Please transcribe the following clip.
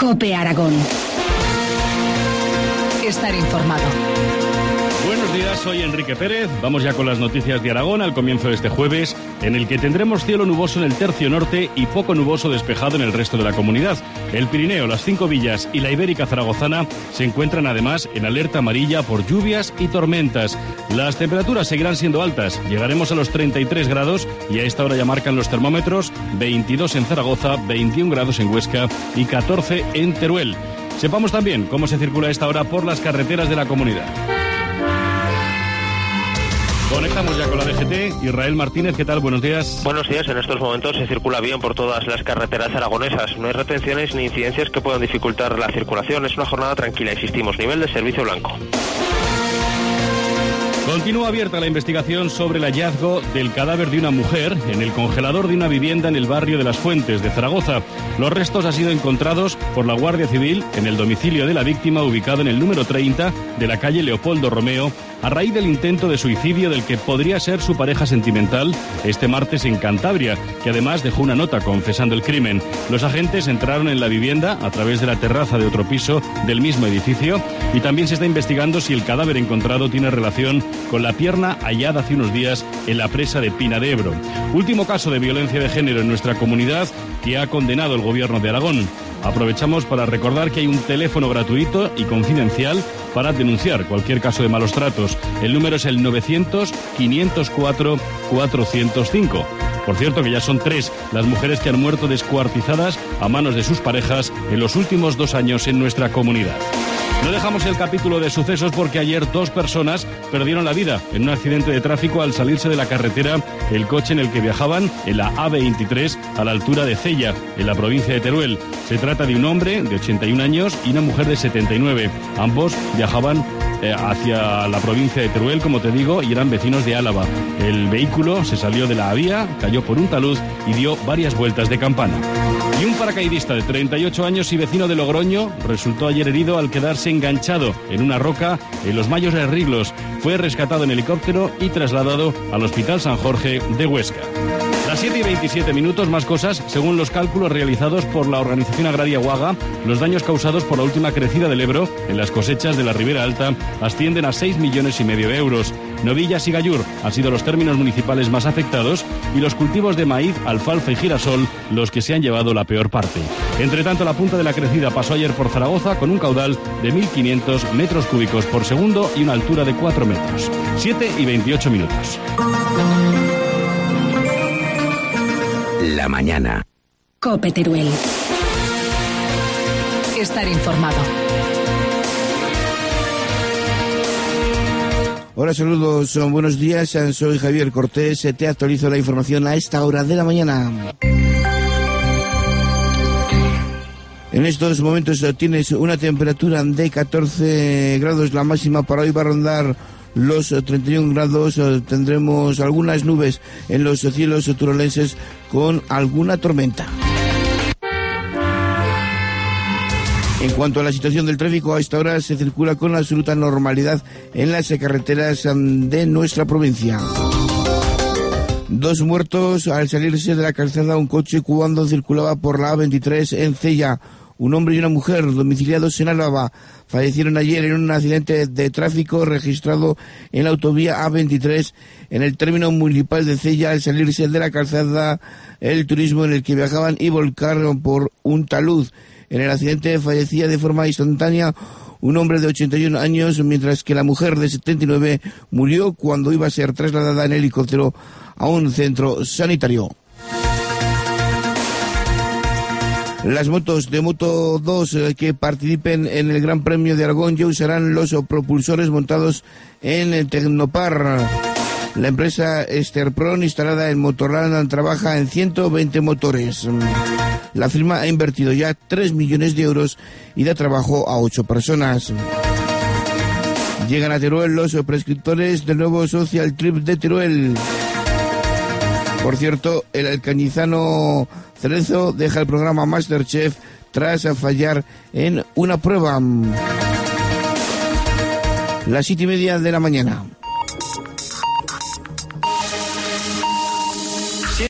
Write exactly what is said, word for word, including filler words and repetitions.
COPE Aragón. Estar informado. Buenos días, soy Enrique Pérez. Vamos ya con las noticias de Aragón al comienzo de este jueves, en el que tendremos cielo nuboso en el tercio norte y poco nuboso despejado en el resto de la comunidad. El Pirineo, las Cinco Villas y la Ibérica Zaragozana se encuentran además en alerta amarilla por lluvias y tormentas. Las temperaturas seguirán siendo altas, llegaremos a los treinta y tres grados y a esta hora ya marcan los termómetros veintidós en Zaragoza, veintiún grados en Huesca y catorce en Teruel. Sepamos también cómo se circula a esta hora por las carreteras de la comunidad. Conectamos ya con la D G T. Israel Martínez, ¿qué tal? Buenos días. Buenos días. En estos momentos se circula bien por todas las carreteras aragonesas. No hay retenciones ni incidencias que puedan dificultar la circulación. Es una jornada tranquila, insistimos, nivel de servicio blanco. Continúa abierta la investigación sobre el hallazgo del cadáver de una mujer en el congelador de una vivienda en el barrio de Las Fuentes de Zaragoza. Los restos han sido encontrados por la Guardia Civil en el domicilio de la víctima, ubicado en el número treinta de la calle Leopoldo Romeo, a raíz del intento de suicidio del que podría ser su pareja sentimental este martes en Cantabria, que además dejó una nota confesando el crimen. Los agentes entraron en la vivienda a través de la terraza de otro piso del mismo edificio y también se está investigando si el cadáver encontrado tiene relación con la pierna hallada hace unos días en la presa de Pina de Ebro. Último caso de violencia de género en nuestra comunidad que ha condenado el gobierno de Aragón. Aprovechamos para recordar que hay un teléfono gratuito y confidencial para denunciar cualquier caso de malos tratos. El número es el novecientos, quinientos cuatro, cuatrocientos cinco. Por cierto, que ya son tres las mujeres que han muerto descuartizadas a manos de sus parejas en los últimos dos años en nuestra comunidad. No dejamos el capítulo de sucesos porque ayer dos personas perdieron la vida en un accidente de tráfico al salirse de la carretera el coche en el que viajaban en la A veintitrés a la altura de Cella, en la provincia de Teruel. Se trata de un hombre de ochenta y un años y una mujer de setenta y nueve. Ambos viajaban eh, hacia la provincia de Teruel, como te digo, y eran vecinos de Álava. El vehículo se salió de la vía, cayó por un talud y dio varias vueltas de campana. Y un paracaidista de treinta y ocho años y vecino de Logroño resultó ayer herido al quedarse enganchado en una roca en los Mayos de Riglos. Fue rescatado en helicóptero y trasladado al Hospital San Jorge de Huesca. Las siete y veintisiete minutos, más cosas. Según los cálculos realizados por la organización agraria Uaga, los daños causados por la última crecida del Ebro en las cosechas de la Ribera Alta ascienden a seis millones y medio de euros. Novillas y Gallur han sido los términos municipales más afectados y los cultivos de maíz, alfalfa y girasol los que se han llevado la peor parte. Entre tanto, la punta de la crecida pasó ayer por Zaragoza con un caudal de mil quinientos metros cúbicos por segundo y una altura de cuatro metros. siete y veintiocho minutos. La mañana. COPE Teruel. Estar informado. Hola, saludos, buenos días, soy Javier Cortés, te actualizo la información a esta hora de la mañana. En estos momentos tienes una temperatura de catorce grados, la máxima para hoy va a rondar los treinta y un grados, tendremos algunas nubes en los cielos turolenses con alguna tormenta. En cuanto a la situación del tráfico, a esta hora se circula con absoluta normalidad en las carreteras de nuestra provincia. Dos muertos al salirse de la calzada un coche cuando circulaba por la A veintitrés en Cella. Un hombre y una mujer domiciliados en Álava fallecieron ayer en un accidente de tráfico registrado en la autovía A veintitrés en el término municipal de Cella al salirse de la calzada el turismo en el que viajaban y volcaron por un talud. En el accidente fallecía de forma instantánea un hombre de ochenta y un años, mientras que la mujer de setenta y nueve murió cuando iba a ser trasladada en helicóptero a un centro sanitario. Las motos de Moto dos que participen en el Gran Premio de Aragón ya usarán los propulsores montados en Tecnopar. La empresa Esterpron, instalada en Motorland, trabaja en ciento veinte motores. La firma ha invertido ya tres millones de euros y da trabajo a ocho personas. Llegan a Teruel los prescriptores del nuevo Social Trip de Teruel. Por cierto, el alcañizano Cerezo deja el programa MasterChef tras fallar en una prueba. Las siete y media de la mañana.